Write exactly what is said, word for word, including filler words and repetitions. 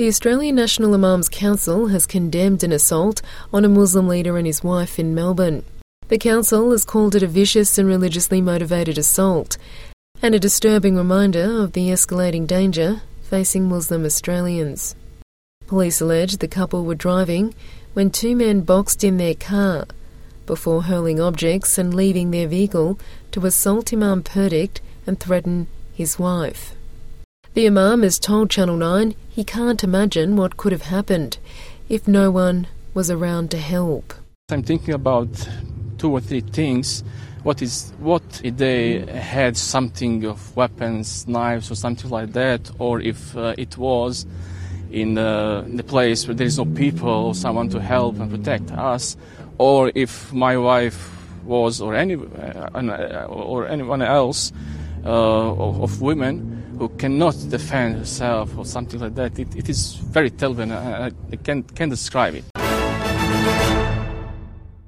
The Australian National Imams Council has condemned an assault on a Muslim leader and his wife in Melbourne. The council has called it a vicious and religiously motivated assault and a disturbing reminder of the escalating danger facing Muslim Australians. Police allege the couple were driving when two men boxed in their car before hurling objects and leaving their vehicle to assault Imam Purdict and threaten his wife. The Imam has told Channel nine he can't imagine what could have happened if no one was around to help. I'm thinking about two or three things. What is what if they had something of weapons, knives or something like that, or if uh, it was in the, in the place where there is no people or someone to help and protect us, or if my wife was, or any uh, or anyone else uh, of, of women who cannot defend herself or something like that. It, it is very terrible, and I, I can't, can't describe it.